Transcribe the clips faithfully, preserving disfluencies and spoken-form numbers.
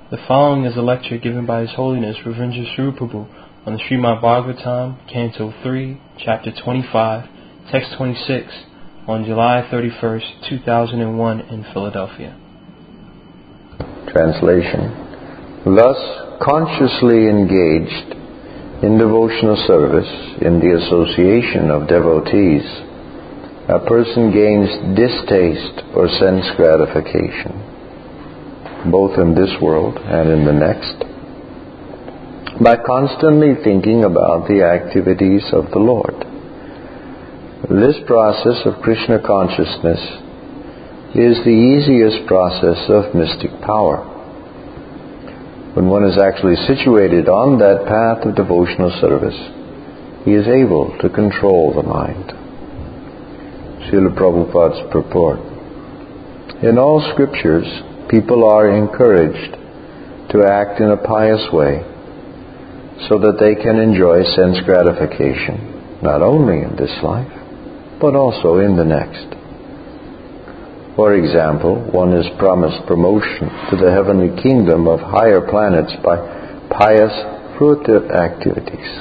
The following is a lecture given by His Holiness Reverend Sri Prabhu on the Srimad Bhagavatam, Canto three, Chapter twenty-five, Text twenty-six, on July thirty-first, two thousand one in Philadelphia. Translation. Thus, consciously engaged in devotional service, in the association of devotees, a person gains distaste for sense gratification, both in this world and in the next, by constantly thinking about the activities of the Lord. This process of Krishna consciousness is the easiest process of mystic power. When one is actually situated on that path of devotional service, he is able to control the mind. Srila Prabhupada's purport. In all scriptures, people are encouraged to act in a pious way so that they can enjoy sense gratification, not only in this life, but also in the next. For example, one is promised promotion to the heavenly kingdom of higher planets by pious, fruitive activities.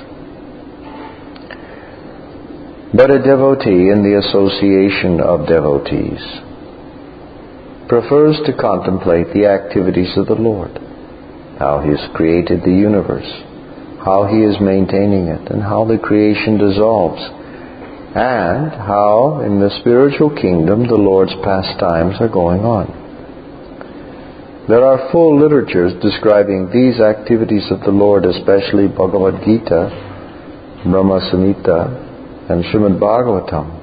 But a devotee in the association of devotees prefers to contemplate the activities of the Lord, how He has created the universe, how He is maintaining it, and how the creation dissolves, and how in the spiritual kingdom the Lord's pastimes are going on. There are full literatures describing these activities of the Lord, especially Bhagavad Gita, Brahma Samhita, and Srimad Bhagavatam.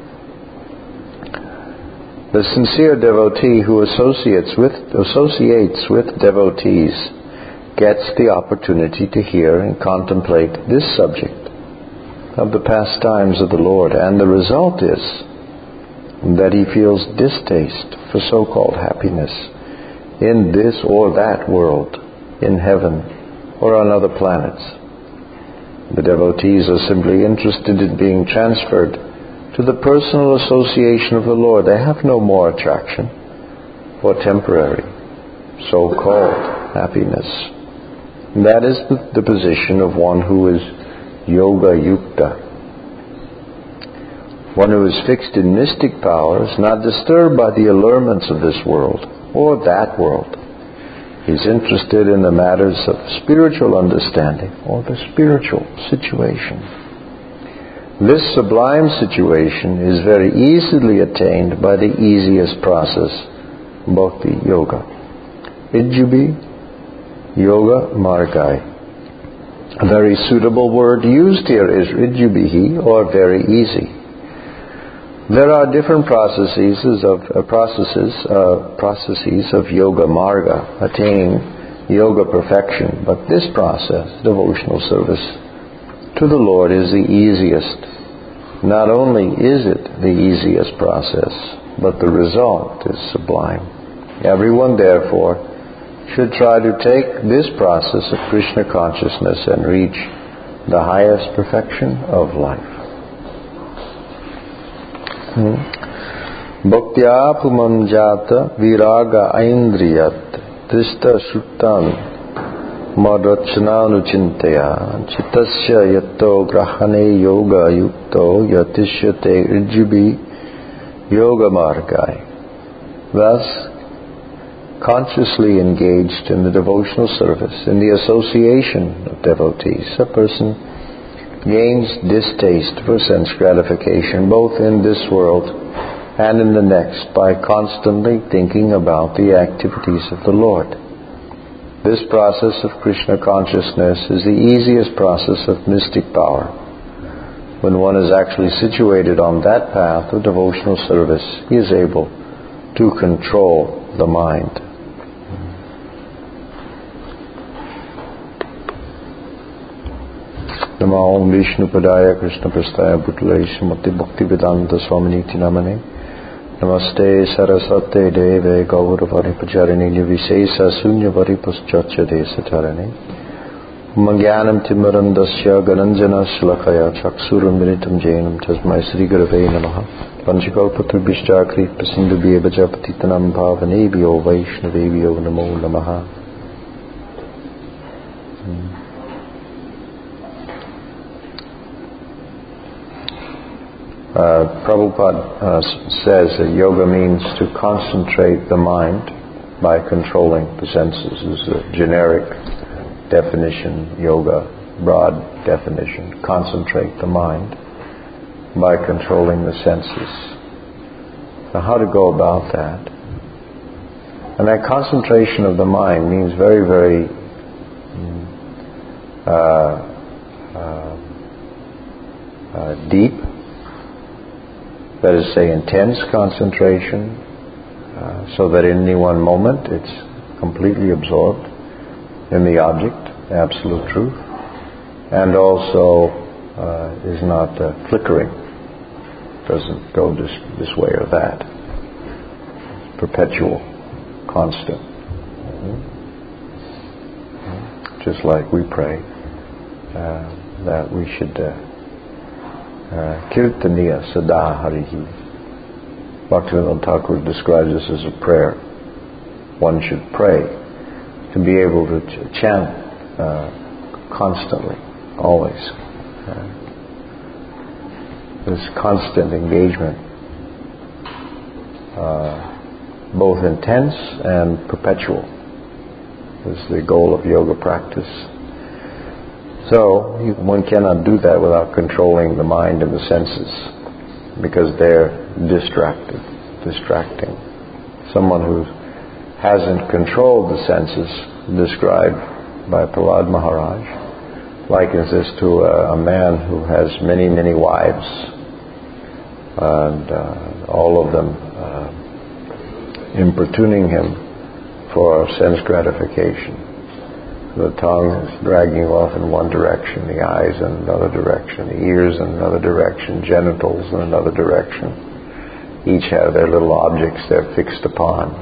The sincere devotee who associates with, associates with devotees gets the opportunity to hear and contemplate this subject of the pastimes of the Lord, and the result is that he feels distaste for so-called happiness in this or that world, in heaven, or on other planets. The devotees are simply interested in being transferred to the personal association of the Lord. They have no more attraction for temporary, so-called happiness. And that is the, the position of one who is yoga yukta. One who is fixed in mystic power is not disturbed by the allurements of this world or that world. He is interested in the matters of spiritual understanding or the spiritual situation. This sublime situation is very easily attained by the easiest process, bhakti yoga. Rijjubi yoga margai. A very suitable word used here is rijjubihi, or very easy. There are different processes of uh, processes uh, processes of yoga marga, attaining yoga perfection, but this process, devotional service to the Lord, is the easiest. Not only is it the easiest process, but the result is sublime. Everyone, therefore, should try to take this process of Krishna consciousness and reach the highest perfection of life. Bhaktya pumam jata viraga aindriyat trista suttan madrachananuchintaya chitasya yato grahane yoga yukto yatishyate rijjubi yoga margai. Thus, consciously engaged in the devotional service, in the association of devotees, a person gains distaste for sense gratification, both in this world and in the next, by constantly thinking about the activities of the Lord. This process of Krishna consciousness is the easiest process of mystic power. When one is actually situated on that path of devotional service, he is able to control the mind. Namo Om Vishnu Padaya Krishna Prastaya Bhutale Srimati Bhaktivedanta Swaminiti Namane Namaste Sarasate Deve Gauravari Pacharini Nivishesa Sunyavari Paschatya Desatarane Mangyanam Timarandasya Gananjana Shlakaya Chaksuram Miritam Jainam Tasmai Sri Gurave Namaha Panchakalpatrubhishta Kripa Sindhu Bheva Japatitanam Bhavanebhyo Vaishnavebhyo Namo Namaha. Uh, Prabhupada uh, says that yoga means to concentrate the mind by controlling the senses. This is a generic definition, yoga, broad definition. Concentrate the mind by controlling the senses. So how to go about that? And that concentration of the mind means very, very uh, uh, uh, deep. That is, say, intense concentration, uh, so that in any one moment it's completely absorbed in the object, absolute truth, and also uh, is not uh, flickering, doesn't go this, this way or that. It's perpetual, constant. Mm-hmm. Just like we pray uh, that we should uh, Uh, Kirtaniya Sada Harihi. Bhaktivinoda Thakur describes this as a prayer. One should pray to be able to ch- chant uh, constantly, always. Uh, this constant engagement, uh, both intense and perpetual, is the goal of yoga practice. So, one cannot do that without controlling the mind and the senses, because they're distracted, distracting. Someone who hasn't controlled the senses, described by Prahlad Maharaj, likens this to a, a man who has many, many wives, and uh, all of them uh, importuning him for sense gratification. The tongue is dragging off in one direction, the eyes in another direction, the ears in another direction, genitals in another direction. Each have their little objects they're fixed upon.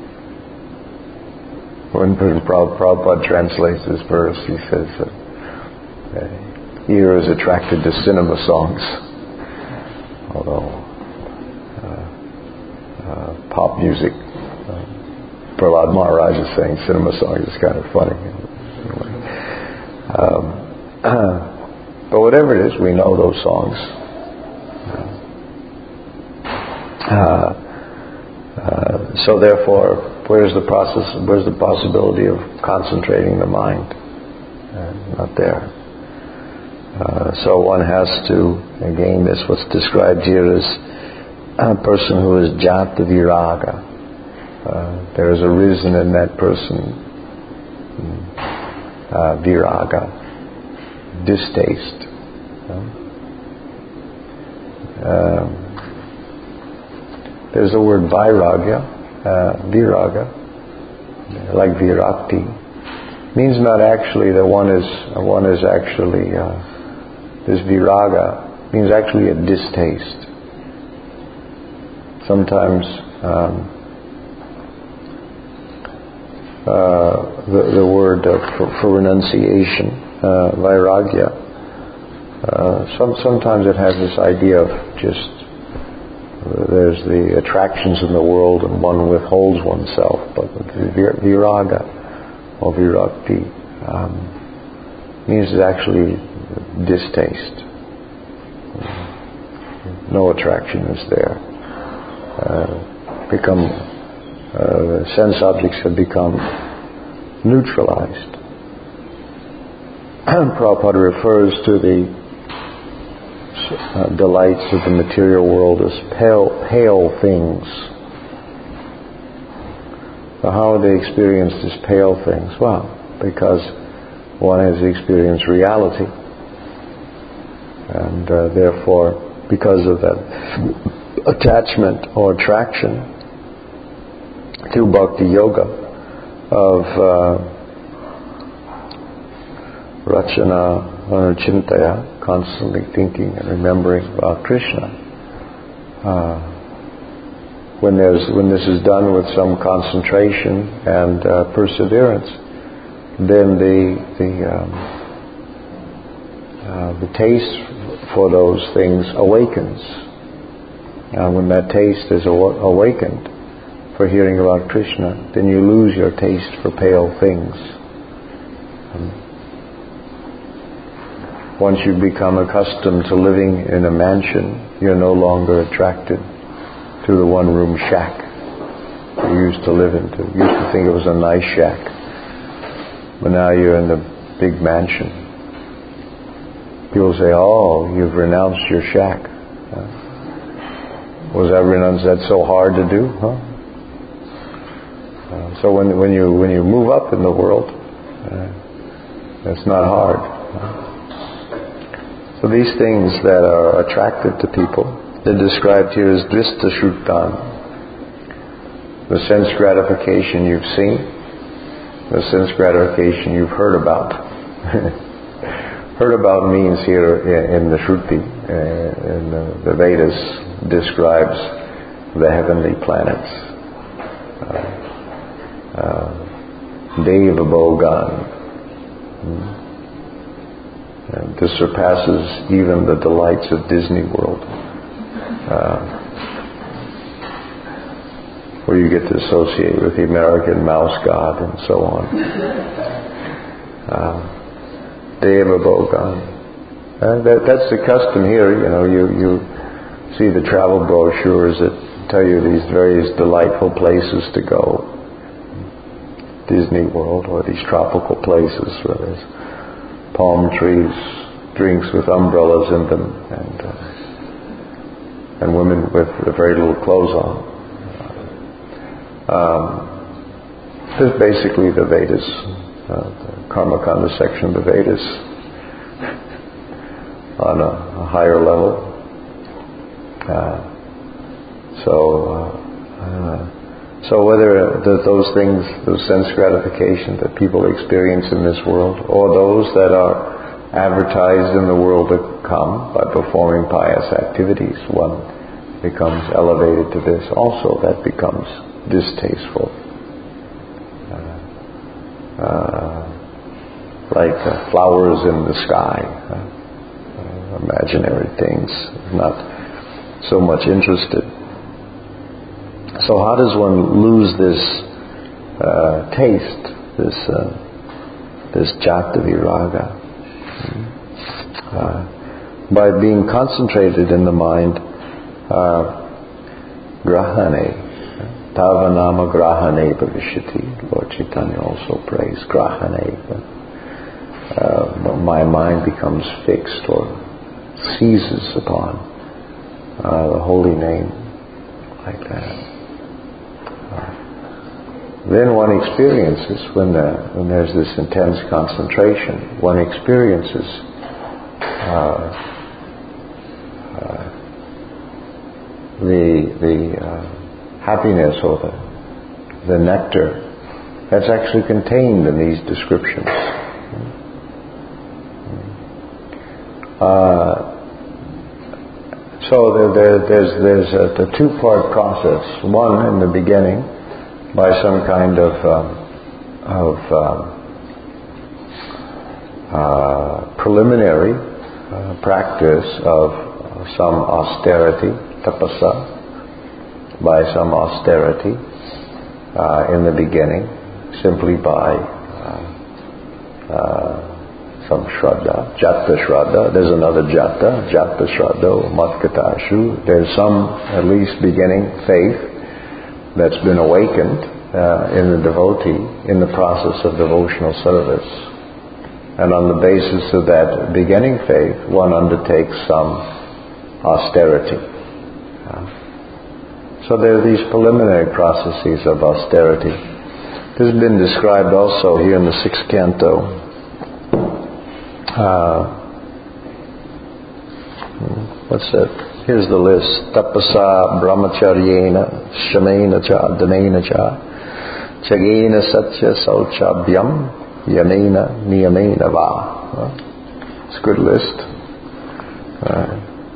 When Prabhupada translates this verse, he says that the ear is attracted to cinema songs, although uh, uh, pop music, uh, Prahlad Maharaj is saying cinema songs is kind of funny. Um, uh, but whatever it is, we know those songs. Uh, uh, so therefore, where's the process? Where's the possibility of concentrating the mind? Uh, not there. Uh, so one has to, again, this what's described here as a person who is jata viraga. Uh, there is arisen in that person Uh, viraga, distaste. Uh, there's the word vairagya, uh, viraga, like virakti, means not actually that one is one is actually uh, this viraga means actually a distaste. Sometimes. Um, Uh, the, the word uh, for, for renunciation, uh, vairagya. Uh, some, sometimes it has this idea of just uh, there's the attractions in the world and one withholds oneself, but vir, viraga or virakti um, means actually distaste. No attraction is there. Uh, become Uh, sense objects have become neutralized. Prabhupada refers to the uh, delights of the material world as pale, pale things. So how do they experience these pale things? Well, because one has experienced reality, and uh, therefore, because of that attachment or attraction to bhakti yoga of uh, rachana anuchintaya, constantly thinking and remembering about Krishna. Uh, when there's when this is done with some concentration and uh, perseverance, then the the um, uh, the taste for those things awakens. And when that taste is aw- awakened for hearing about Krishna, then you lose your taste for pale things. Um, once you become accustomed to living in a mansion, you're no longer attracted to the one-room shack you used to live in. You used to think it was a nice shack, but now you're in the big mansion. People say, "Oh, you've renounced your shack." Uh, was that renounced? That's so hard to do, huh? Uh, so when when you when you move up in the world, uh, it's not hard. Uh, so these things that are attractive to people, they're described here as dvista shrutan. The sense gratification you've seen, the sense gratification you've heard about. Heard about means here in the Shruti, uh, in the, the Vedas, describes the heavenly planets. Uh, uh, Deva Bhogan. Hmm. And this surpasses even the delights of Disney World, uh, where you get to associate with the American mouse god and so on. Uh, Deva Bhogan. Uh, that, that's the custom here. You know, you, you see the travel brochures that tell you these various delightful places to go. Disney World, or these tropical places where there's palm trees, drinks with umbrellas in them, and uh, and women with very little clothes on. Um, this is basically the Vedas, uh, the Karma Kanda section of the Vedas on a, a higher level. Uh, so, uh, uh, so whether the, those things, those sense gratification that people experience in this world, or those that are advertised in the world to come by performing pious activities, one becomes elevated to this. Also, that becomes distasteful. Uh, uh, like uh, flowers in the sky, uh, uh, imaginary things, not so much interested. So how does one lose this uh, taste, this uh, this jata viraga? Uh, by being concentrated in the mind, uh, grahane, tavanama grahane bhavishyati. Lord Chaitanya also prays grahane. Uh, my mind becomes fixed or seizes upon uh, the holy name, like that. Then one experiences, when, the, when there's this intense concentration, one experiences uh, uh, the the uh, happiness or the, the nectar that's actually contained in these descriptions. Uh, so there, there, there's, there's a, a two-part process. One, in the beginning, by some kind of um, of um, uh, preliminary uh, practice of uh, some austerity, tapasa, by some austerity uh, in the beginning, simply by uh, uh, some shraddha, jata shraddha. There's another jata, jata shraddha, matkatashu. There's some, at least, beginning faith that's been awakened uh, in the devotee in the process of devotional service. And on the basis of that beginning faith, one undertakes some austerity. Uh, so there are these preliminary processes of austerity. This has been described also here in the sixth canto. Uh, what's that? Here's the list. Tapasa brahmacharyena shamena cha danena cha chagena satya sauchabhyam yamena niyamena va. It's a good list. Uh,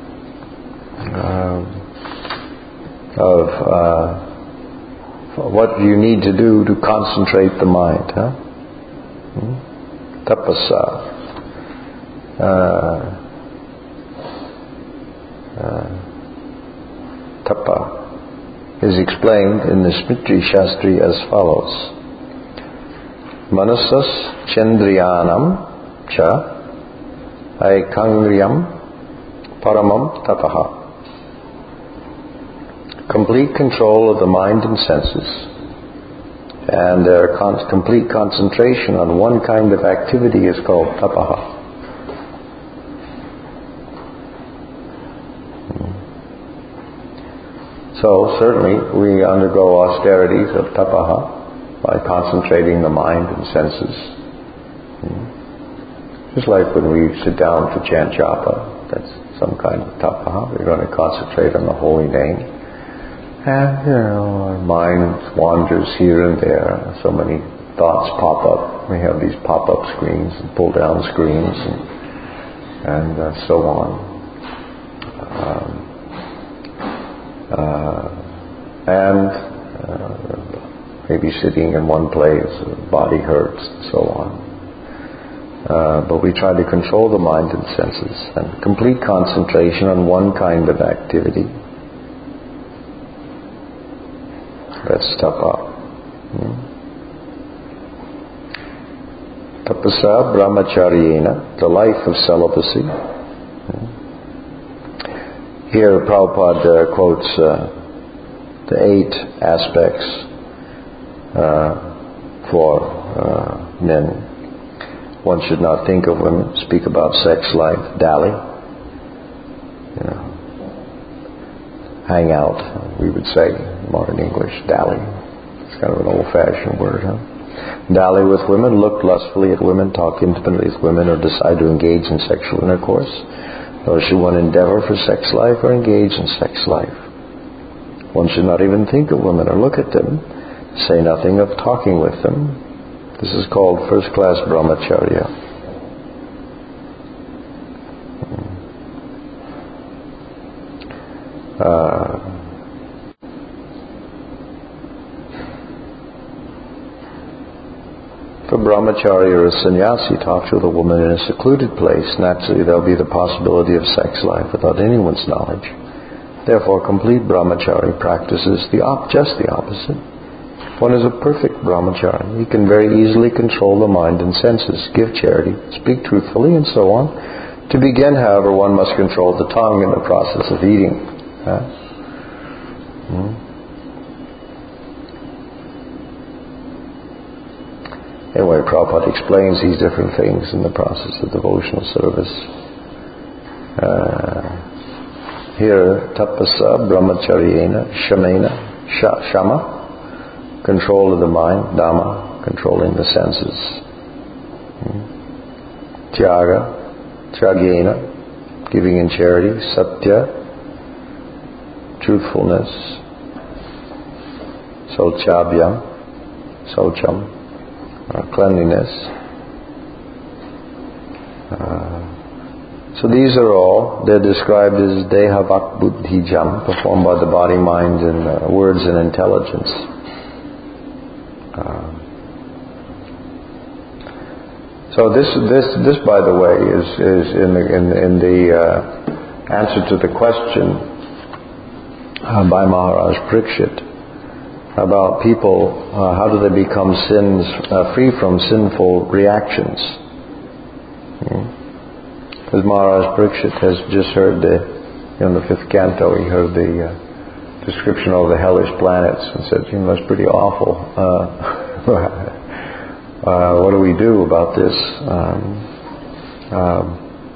uh, of uh, what you need to do to concentrate the mind. Huh? Hmm? Tapasa. Uh, Uh, tapa is explained in the Smriti Shastri as follows. Manasas chandriyanam cha Aikangriyam paramam tapaha. Complete control of the mind and senses, and their con- complete concentration on one kind of activity is called tapaha. So certainly we undergo austerities of tapaha by concentrating the mind and senses. Just like when we sit down to chant japa, that's some kind of tapaha. We're going to concentrate on the holy name. And, you know, our mind wanders here and there. So many thoughts pop up. We have these pop-up screens and pull-down screens and, and uh, so on. Um, Uh, and uh, maybe sitting in one place, body hurts, and so on. Uh, but we try to control the mind and senses, and complete concentration on one kind of activity. That's tapa. Hmm? Tapasa brahmacharyena, the life of celibacy. Hmm? Here Prabhupada uh, quotes uh, the eight aspects uh, for uh, men. One should not think of women, speak about sex life, dally, you know, hang out, we would say in modern English, dally. It's kind of an old-fashioned word, huh? Dally with women, look lustfully at women, talk intimately with women, or decide to engage in sexual intercourse. Nor should one endeavor for sex life or engage in sex life. One should not even think of women or look at them, say nothing of talking with them. This is called first-class brahmacharya. Uh, If a brahmachari or a sannyasi talks with a woman in a secluded place, naturally there will be the possibility of sex life without anyone's knowledge. Therefore, complete brahmachari practices the op- just the opposite. One is a perfect brahmachari. He can very easily control the mind and senses, give charity, speak truthfully, and so on. To begin, however, one must control the tongue in the process of eating. Huh? Hmm? Anyway, Prabhupada explains these different things in the process of devotional service. Uh, here, tapasa brahmacharyena, shamena, sh- shama, control of the mind, dhamma, controlling the senses. Hmm. Tyaga, tyagena, giving in charity, satya, truthfulness, sauchabhyam, saucham, Uh, cleanliness. Uh, so these are all, they're described as deha vak buddhi jam, performed by the body, mind, and uh, words and intelligence. Uh, so this, this, this, by the way, is is in the in, in the uh, answer to the question uh, by Maharaj Parikshit. About people, uh, how do they become sins uh, free from sinful reactions? Because hmm. Maharaj Parikshit has just heard the, in the fifth canto, he heard the uh, description of the hellish planets and said, you know, that's pretty awful. Uh, uh, what do we do about this? Um, um,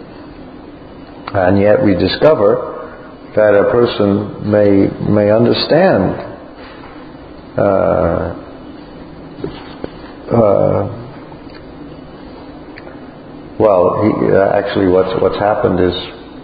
and yet we discover that a person may may understand. Uh, uh, well, he, uh, actually, what's what's happened is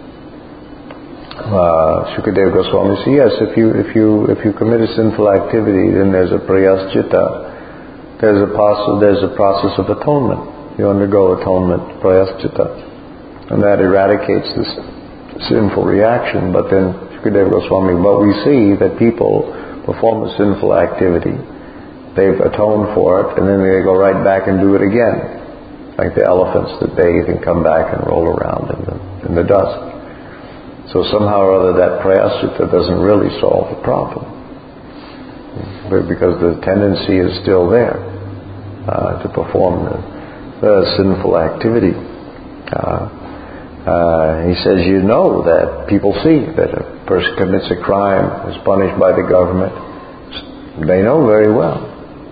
uh, Shukadeva Goswami says, yes, if you if you if you commit a sinful activity, then there's a prayaschita, there's a process there's a process of atonement. You undergo atonement, prayaschita, and that eradicates this sinful reaction. But then Shukadeva Goswami, but we see that people perform a sinful activity, they've atoned for it, and then they go right back and do it again, like the elephants that bathe and come back and roll around in the, in the dust. So somehow or other that prayaschita doesn't really solve the problem, but because the tendency is still there uh, to perform the, the sinful activity. Uh, Uh, he says, you know that people see that a person commits a crime, is punished by the government. They know very well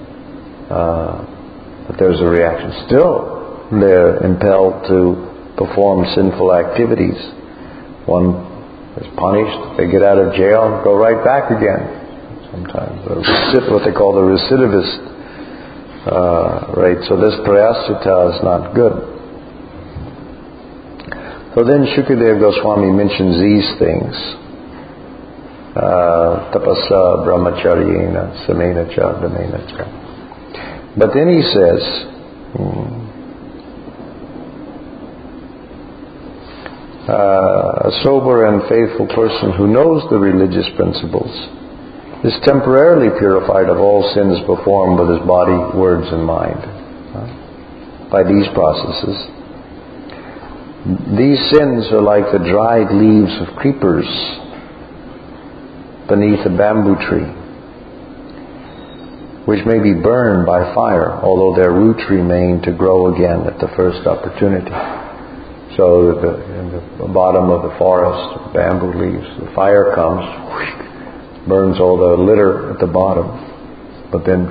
uh, that there's a reaction. Still, they're impelled to perform sinful activities. One is punished, they get out of jail, go right back again. Sometimes the recid- what they call the recidivist uh, rate. So this prayaschita is not good. So then Shukadeva Goswami mentions these things. Uh, tapasa brahmacharyena samena cha dhamena cha. But then he says, hmm, uh, a sober and faithful person who knows the religious principles is temporarily purified of all sins performed with his body, words and mind. Uh, by these processes. These sins are like the dried leaves of creepers beneath a bamboo tree, which may be burned by fire, although their roots remain to grow again at the first opportunity. So the, in the bottom of the forest, bamboo leaves, the fire comes, whoosh, burns all the litter at the bottom, but then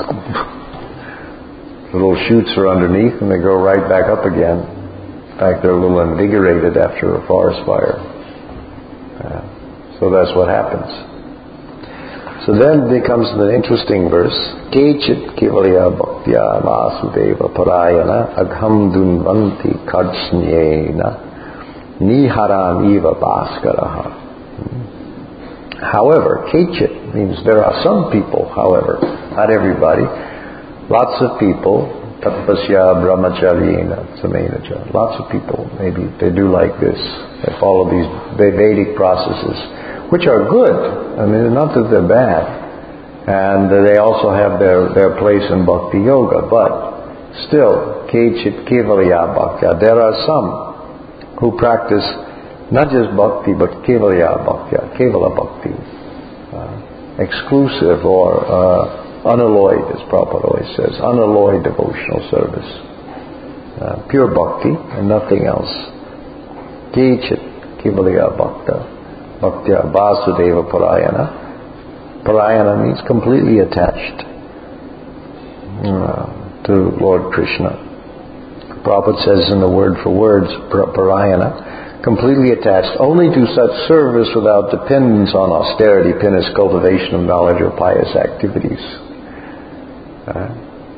little shoots are underneath and they go right back up again. In fact, they're a little invigorated after a forest fire. Uh, so that's what happens. So then it comes to the interesting verse. Kechit kivalya bhaktya vasudeva parayana agham dunvanti kadsnyena niharam eva bhaskaraha. However, kechit means there are some people, however, not everybody, lots of people, tapasya brahmacharyena samenacha, lots of people, maybe they do like this, they follow these Vedic processes, which are good. I mean, not that they're bad. And they also have their, their place in Bhakti Yoga. But still, Kechit Kevalya Bhaktya, there are some who practice not just Bhakti, but Kevalya Bhaktya, Kevala Bhakti. Uh, exclusive or uh, unalloyed, as Prabhupada always says, unalloyed devotional service. Uh, pure Bhakti and nothing else. Kechit Kevalya Bhaktya. Bhaktya Vasudeva Parayana. Parayana means completely attached uh, to Lord Krishna. Prabhupada says in the word for words, Parayana, completely attached only to such service without dependence on austerity, penance, cultivation of knowledge, or pious activities. Uh,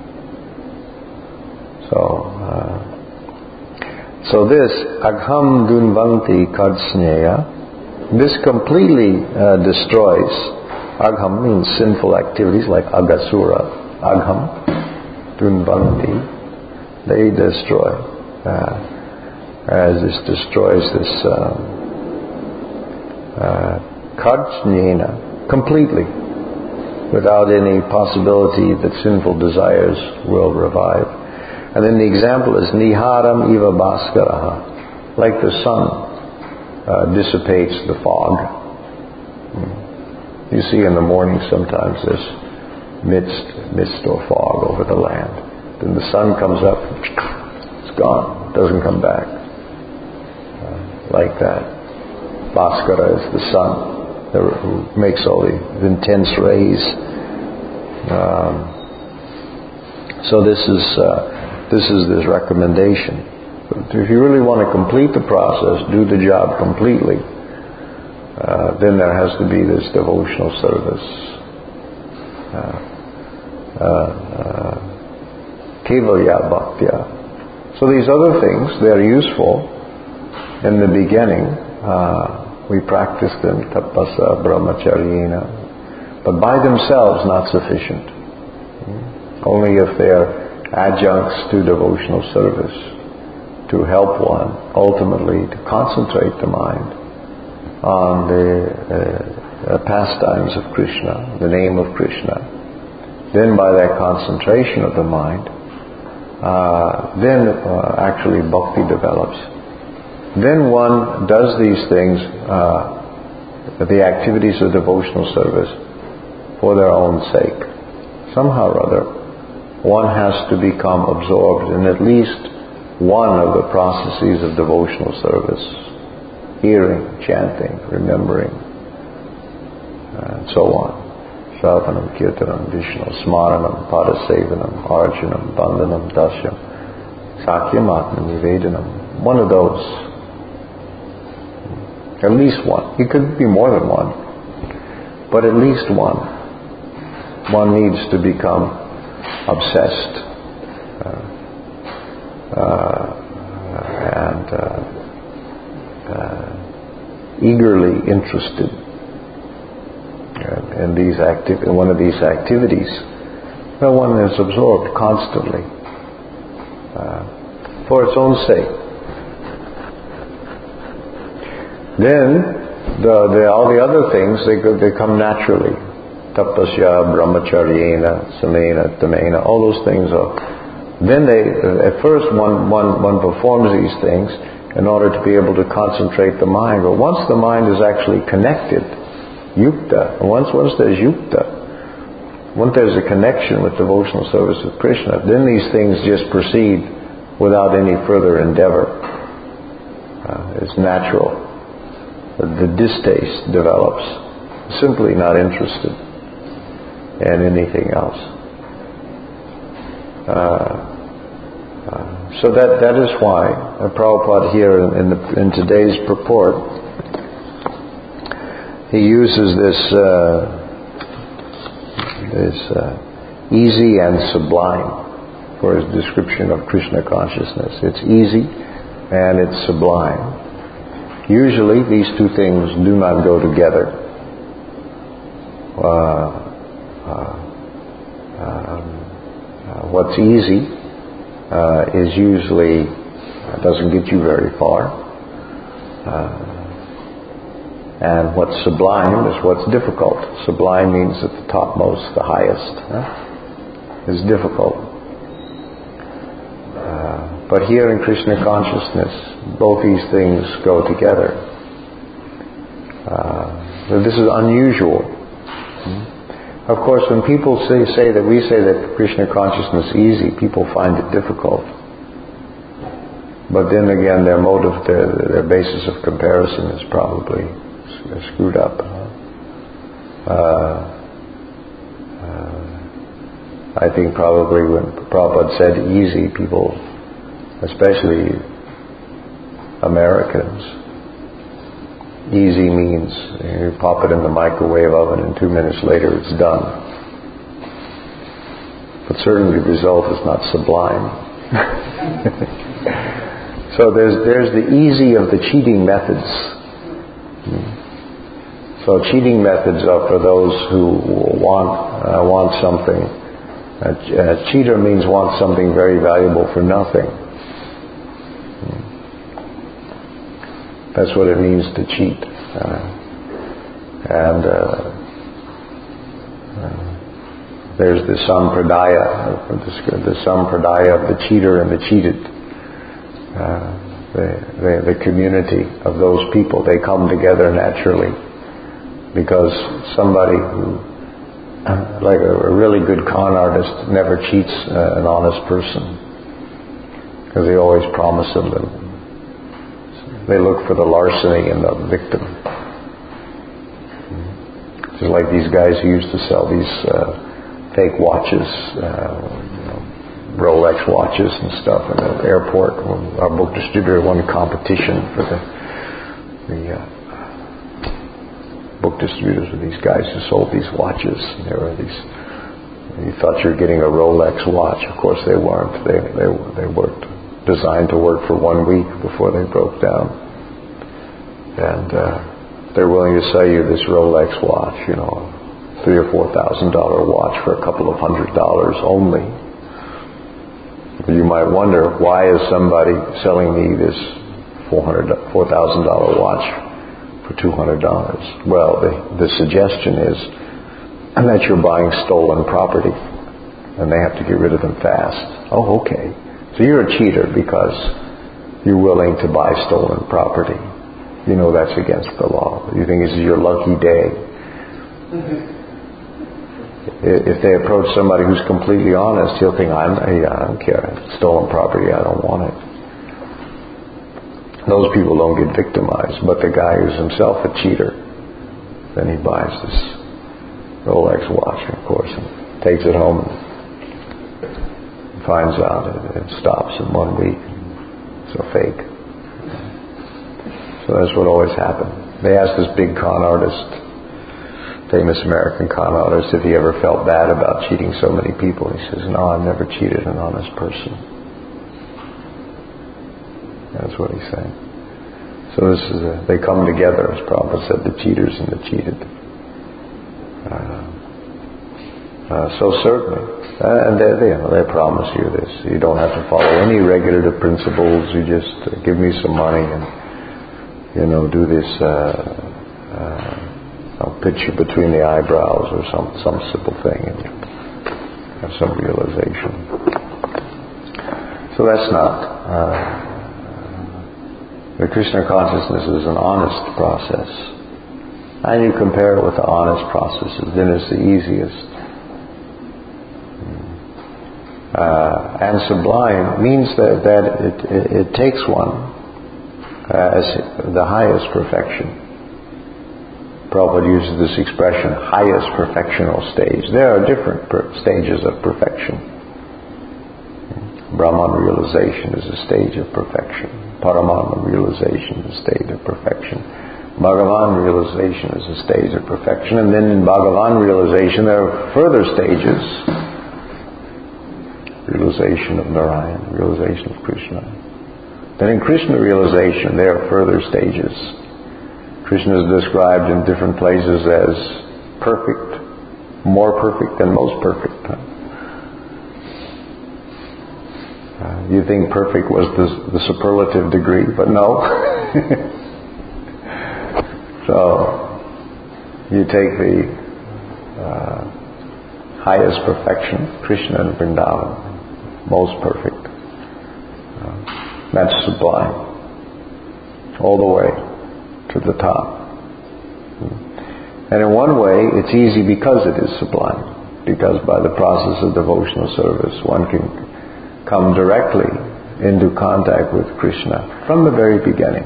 so, uh, so this Agham Dunvanti Kadsneya, this completely uh, destroys. Agham means sinful activities like agasura. Agham, dunvanti, they destroy. Uh, as this destroys this kadsnyena, uh, completely, without any possibility that sinful desires will revive. And then the example is niharam eva bhaskaraha, like the sun. Uh, dissipates the fog. You see in the morning sometimes there's mist, mist or fog over the land. Then the sun comes up, it's gone, doesn't come back. Uh, like that. Bhaskara is the sun who makes all the intense rays. Um, so this is uh, this is this recommendation. But if you really want to complete the process, do the job completely, uh, then there has to be this devotional service. Kevalya Bhaktya. So these other things, they're useful. In the beginning, uh, we practice them, tapasa, brahmacharyena, but by themselves not sufficient. Only if they're adjuncts to devotional service, to help one ultimately to concentrate the mind on the uh, pastimes of Krishna, the name of Krishna. Then by that concentration of the mind, uh, then uh, actually bhakti develops. Then one does these things, uh, the activities of devotional service, for their own sake. Somehow or other, one has to become absorbed in at least one of the processes of devotional service. Hearing, chanting, remembering, and so on. Shravanam, Kirtanam, Vishnu, Smaranam, Padasevanam, Arjanam, Bandhanam, Dasyam, Sakyam, Atma Nivedanam. One of those. At least one. It could be more than one. But at least one. One needs to become obsessed uh, uh, and uh, uh, eagerly interested in these acti- in one of these activities. Well, one is absorbed constantly uh, for its own sake. Then the, the, all the other things, they, they come naturally. Tapasya, brahmacharyena, samena, tamena, all those things are. Then they, at first one, one, one performs these things in order to be able to concentrate the mind. But once the mind is actually connected, yukta, and once, once there's yukta, once there's a connection with devotional service of Krishna, then these things just proceed without any further endeavor. Uh, it's natural. The distaste develops. Simply not interested in anything else. Uh, uh, so that that is why uh, Prabhupada here in, in, the, in today's purport, he uses this uh, this uh, easy and sublime for his description of Krishna consciousness. It's easy and it's sublime. Usually these two things do not go together. Uh, uh, um, uh, what's easy uh, is usually uh, doesn't get you very far, uh, and what's sublime is what's difficult. Sublime means at the topmost, the highest. Huh? It's difficult. Uh, but here in Krishna consciousness, both these things go together. Uh, so this is unusual. Hmm? Of course, when people say, say that we say that Krishna consciousness is easy, people find it difficult. But then again, their motive, their, their basis of comparison is probably screwed up. Uh, uh, I think probably when Prabhupada said easy, people, especially Americans, easy means you pop it in the microwave oven and two minutes later it's done. But certainly the result is not sublime. So there's there's the easy of the cheating methods. So cheating methods are for those who want uh, want something. A, a cheater means want something very valuable for nothing. That's what it means to cheat. Uh, and uh, uh, there's the sampradaya, the, the sampradaya of the cheater and the cheated. Uh, the, the, the community of those people, they come together naturally because somebody who, like a, a really good con artist, never cheats uh, an honest person because they always promise them that they look for the larceny in the victim. Just like these guys who used to sell these uh, fake watches, uh, you know, Rolex watches and stuff in the airport. Our book distributor won a competition for the, the uh, book distributors with these guys who sold these watches. And there were these. You thought you were getting a Rolex watch. Of course, they weren't. They they they worked. Designed to work for one week before they broke down. And uh, they're willing to sell you this Rolex watch, you know, three or four thousand dollar watch for a couple of hundred dollars only. You might wonder, why is somebody selling me this four hundred four thousand dollar watch for two hundred dollars? Well, the, the suggestion is that you're buying stolen property, and they have to get rid of them fast. Oh, okay. So you're a cheater because you're willing to buy stolen property. You know that's against the law. You think this is your lucky day. Mm-hmm. If they approach somebody who's completely honest, he'll think, I'm, I don't care. Stolen property, I don't want it. those people don't get victimized. But the guy who's himself a cheater, then he buys this Rolex watch, of course, and takes it home and finds out it, it stops in one week. It's a fake. So that's what always happened. They asked this big con artist, famous American con artist, if he ever felt bad about cheating so many people. He says, no, I've never cheated an honest person. That's what he's saying. So this is a, they come together, as Prabhupada said, the cheaters and the cheated. Uh, uh, so certainly, uh, and they, they, you know, they promise you this. You don't have to follow any regulative principles. You just uh, give me some money and, you know, do this uh, uh, picture between the eyebrows or some, some simple thing and have some realization. So that's not... Uh, The Krishna consciousness is an honest process. And you compare it with the honest processes, then it's the easiest. Uh, and sublime means that, that it, it, it takes one as the highest perfection. Prabhupada uses this expression, highest perfectional stage. There are different per- stages of perfection. Brahman realization is a stage of perfection. Paramatma realization is a state of perfection. Bhagavan realization is a stage of perfection. And then in Bhagavan realization there are further stages. Realization of Narayan, realization of Krishna. Then in Krishna realization there are further stages. Krishna is described in different places as perfect, more perfect than most perfect. Uh, you think perfect was the, the superlative degree, but no. So, you take the uh, highest perfection, Krishna and Vrindavan, most perfect. Uh, that's sublime. All the way to the top. And in one way, it's easy because it is sublime. Because by the process of devotional service, one can come directly into contact with Krishna from the very beginning.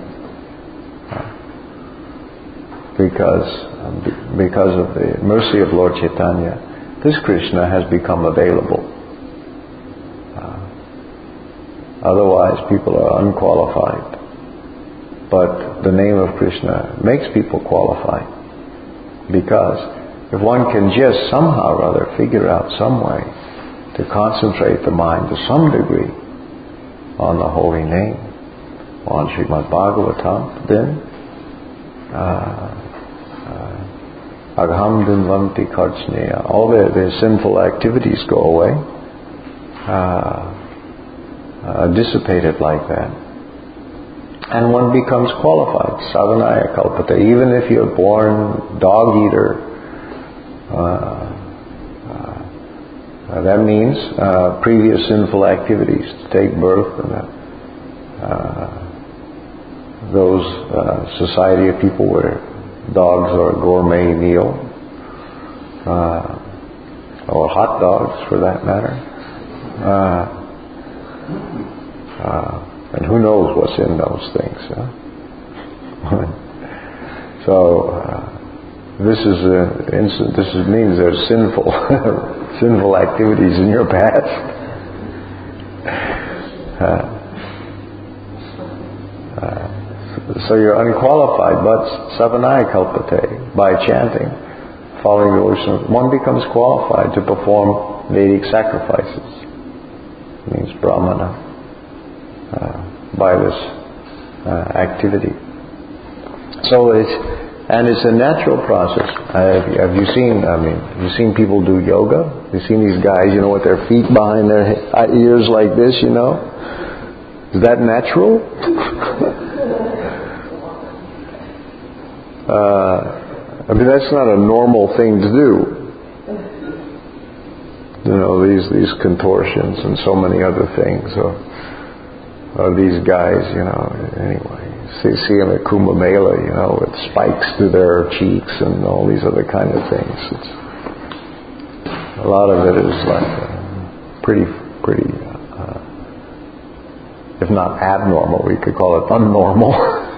Because, because of the mercy of Lord Chaitanya, this Krishna has become available. Uh, otherwise, people are unqualified. But the name of Krishna makes people qualified. Because if one can just somehow or other figure out some way to concentrate the mind to some degree on the holy name, on Srimad Bhagavatam, then Agham Dinvanti Karchneya, all their, their sinful activities go away, uh, uh, dissipated like that. And one becomes qualified, sadhanaya kalpata. Even if you're born dog-eater, uh, Uh, that means uh, previous sinful activities to take birth and uh, uh, those uh, society of people where dogs are a gourmet meal, uh, or hot dogs for that matter, uh, uh, and who knows what's in those things. Huh? So uh, this is a instant. This is, means there's sinful. sinful activities in your past. Uh, uh, so you're unqualified, but savanaya kalpate, by chanting, following the ocean, one becomes qualified to perform Vedic sacrifices. It means brahmana, uh, by this uh, activity. So it's And it's a natural process. Uh, have you seen, I mean, have you seen people do yoga? Have you seen these guys, you know, with their feet behind their ears like this, you know? Is that natural? uh, I mean, that's not a normal thing to do. You know, these, these contortions and so many other things. Or, or these guys, you know, anyway. See, see them at Kumbh Mela, you know, with spikes through their cheeks and all these other kind of things. It's, a lot of it is like uh, pretty, pretty uh, if not abnormal, we could call it unnormal.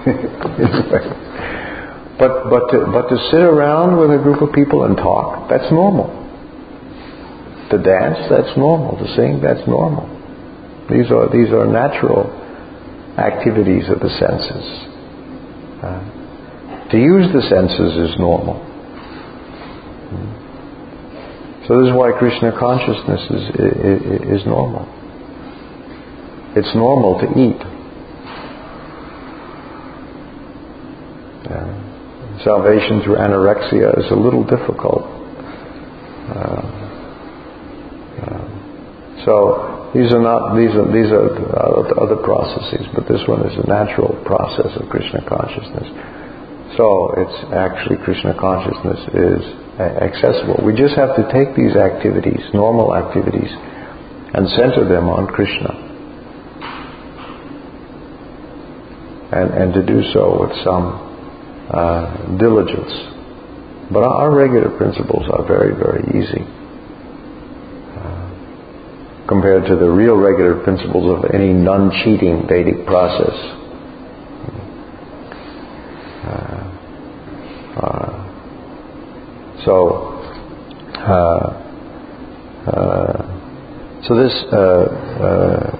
but but to, but to sit around with a group of people and talk, that's normal. To dance, that's normal. To sing, that's normal. These are these are natural activities of the senses. Uh, to use the senses is normal. So this is why Krishna consciousness is, is, is normal. It's normal to eat. Uh, salvation through anorexia is a little difficult. Uh, uh, so these are not these are these are other processes, but this one is a natural process of Krishna consciousness. So it's actually Krishna consciousness is accessible. We just have to take these activities, normal activities, and center them on Krishna. And, and to do so with some uh, diligence. But our regular principles are very, very easy uh, compared to the real regular principles of any non-cheating Vedic process. Uh, uh, so, uh, uh, so this. Uh, uh,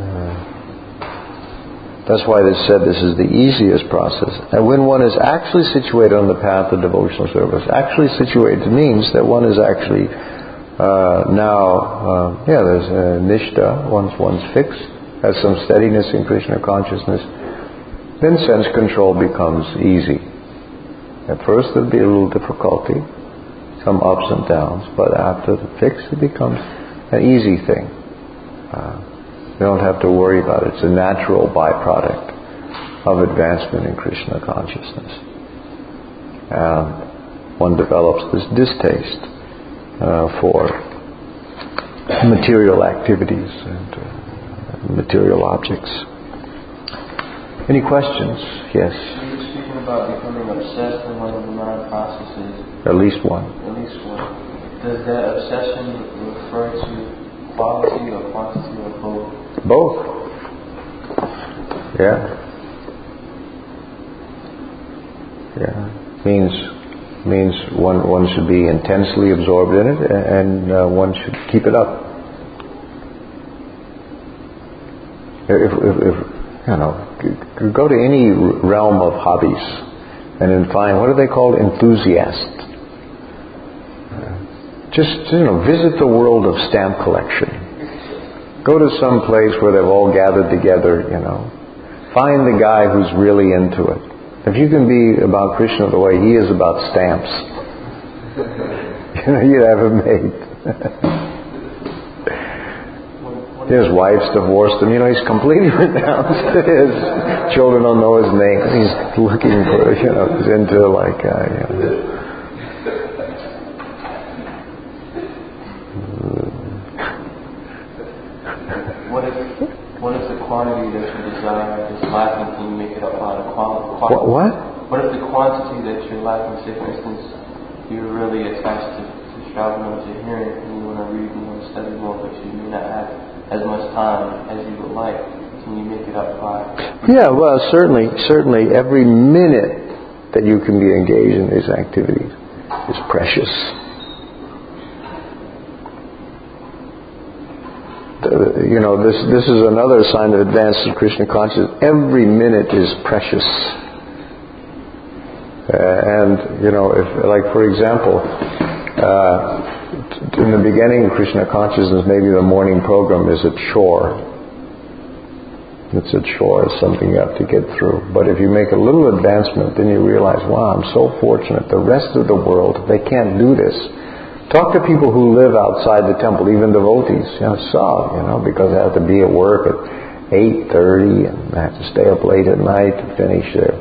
That's why they said this is the easiest process. And when one is actually situated on the path of devotional service, actually situated means that one is actually uh, now, uh, yeah, there's a nishta, once one's fixed, has some steadiness in Krishna consciousness, then sense control becomes easy. At first there'll be a little difficulty, some ups and downs, but after the fix it becomes an easy thing. Uh, You don't have to worry about it. It's a natural byproduct of advancement in Krishna consciousness. And one develops this distaste uh, for material activities and uh, material objects. Any questions? Yes? You were speaking about becoming obsessed in one of the nine processes. At least one. At least one. Does that obsession refer to quality or quantity or both? Both. Yeah. Yeah. Means means one one should be intensely absorbed in it, and uh, one should keep it up. If, if, if you know, go to any realm of hobbies, and then find, what are they called? Enthusiasts. Just you know, visit the world of stamp collection. Go to some place where they've all gathered together, you know. Find the guy who's really into it. If you can be about Krishna the way he is about stamps, you know, you'd have him made. His wife's divorced him. You know, he's completely renounced. His children don't know his name. He's looking for, you know, he's into like, uh, you know. Quantity that you desire is lacking, can you make it up by the quality? What, what? What if the quantity that you're lacking, say for instance, you're really attached to, to Shravana, to hearing, and you want to read, you want to study more, but you may not have as much time as you would like. Can you make it up by? Yeah, well, certainly, certainly every minute that you can be engaged in these activities is precious. Uh, you know, this this is another sign of advance of Krishna consciousness. Every minute is precious. Uh, and, you know, if, like, for example, uh, in the beginning of Krishna consciousness, maybe the morning program is a chore. It's a chore, it's something you have to get through. But if you make a little advancement, then you realize, wow, I'm so fortunate. The rest of the world, they can't do this. Talk to people who live outside the temple, even devotees. You know, some, you know, because they have to be at work at eight thirty and they have to stay up late at night to finish their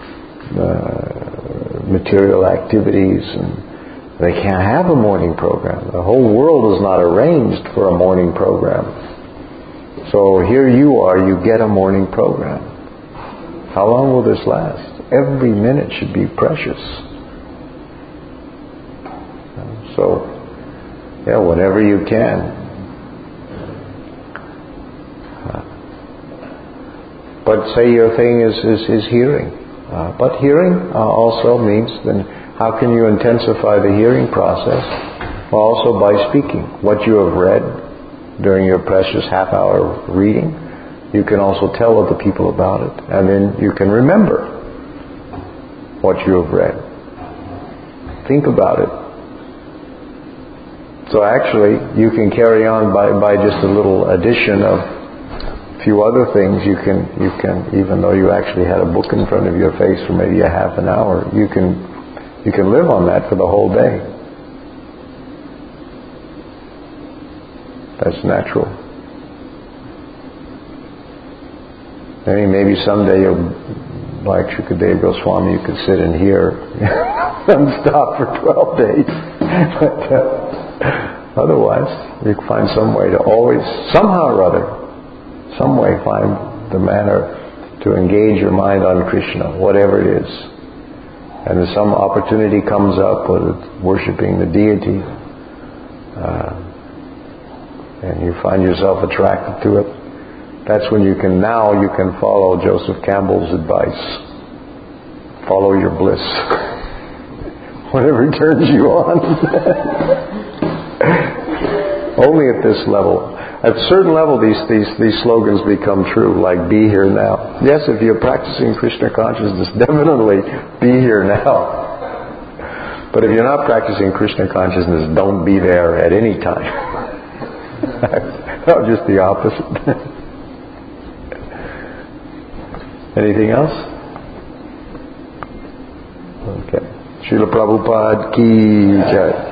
uh, material activities, and they can't have a morning program. The whole world is not arranged for a morning program. So here you are, you get a morning program. How long will this last? Every minute should be precious. So, yeah, whenever you can. But say your thing is, is, is hearing. Uh, but hearing uh, also means then how can you intensify the hearing process? Well, also by speaking. What you have read during your precious half-hour reading, you can also tell other people about it. And then you can remember what you have read. Think about it. So actually, you can carry on by, by just a little addition of a few other things. You can, you can, even though you actually had a book in front of your face for maybe a half an hour, you can, you can live on that for the whole day. That's natural. I mean, maybe someday you'll, like Shukadeva Goswami, you could sit in here non-stop for twelve days. But uh, otherwise, you can find some way to always, somehow or other, some way find the manner to engage your mind on Krishna, whatever it is. And if some opportunity comes up, whether it's worshipping the deity, uh, and you find yourself attracted to it, that's when you can, now you can follow Joseph Campbell's advice. Follow your bliss. Whatever turns you on. Only at this level. At a certain level, these, these, these slogans become true, like be here now. Yes, if you're practicing Krishna consciousness, definitely be here now. But if you're not practicing Krishna consciousness, don't be there at any time. No, just the opposite. Anything else? Okay. Srila Prabhupada ki jai.